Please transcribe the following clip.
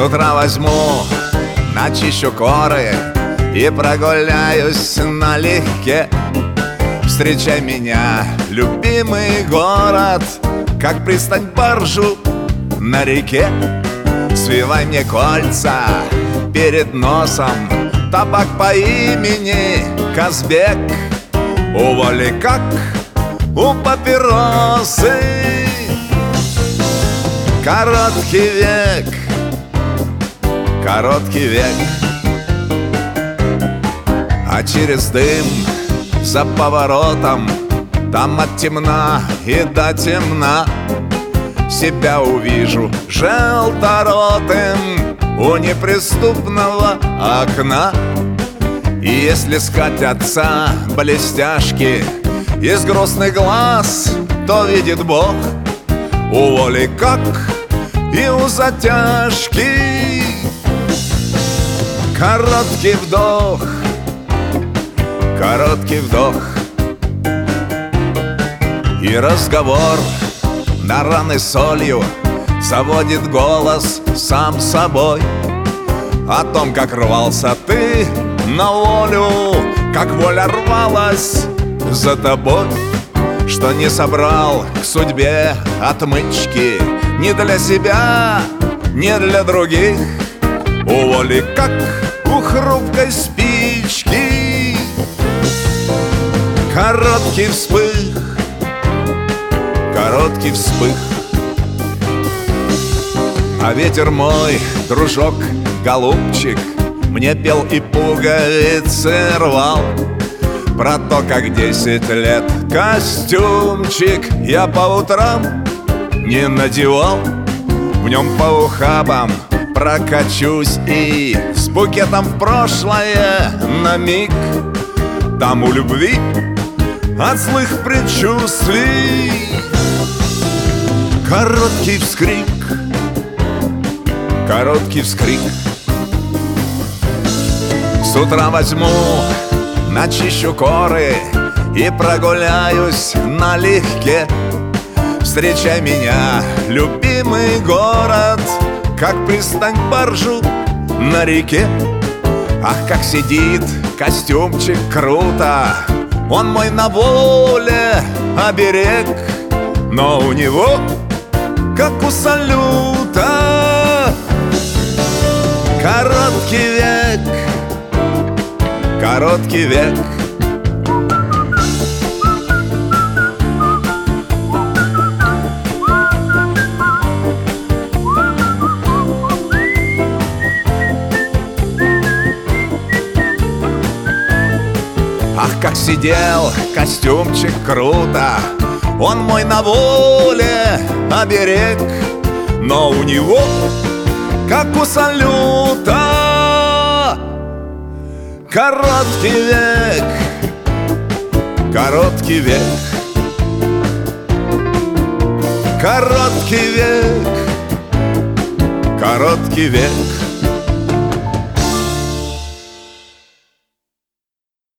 утра возьму, начищу коры и прогуляюсь налегке. Встречай меня, любимый город, как пристань баржу на реке. Свивай мне кольца перед носом, табак по имени Казбек. У воли как у папиросы, короткий век, короткий век. А через дым за поворотом, там от темна и до темна, себя увижу желторотым у неприступного окна. И если скатятся блестяшки из грустных глаз, то видит Бог у воли как и у затяжки. Короткий вдох, короткий вдох, и разговор на раны солью заводит голос сам собой о том, как рвался ты на волю, как воля рвалась за тобой, что не собрал к судьбе отмычки ни для себя, ни для других. У воли как у хрупкой спички, короткий вспых, короткий вспых. А ветер мой, дружок, голубчик, мне пел и пуговицы рвал про то, как 10 лет костюмчик я по утрам не надевал. В нем по ухабам прокачусь и с букетом в прошлое на миг. Там у любви от злых предчувствий короткий вскрик, короткий вскрик. С утра возьму, начищу коры и прогуляюсь налегке. Встречай меня, любимый город, как пристань баржу на реке. Ах, как сидит костюмчик круто, он мой на воле оберег. Но у него, как у салюта, короткий век, короткий век. Ах, как сидел костюмчик круто, он мой на воле оберег. Но у него, как у салюта, короткий век, короткий век, короткий век, короткий век.